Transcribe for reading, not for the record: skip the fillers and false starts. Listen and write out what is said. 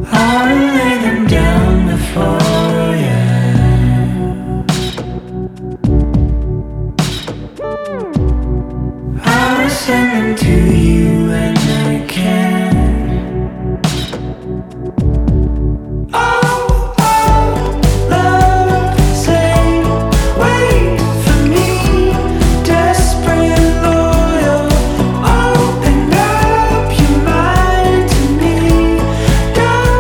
I'll lay them down before you. I'll send them to you.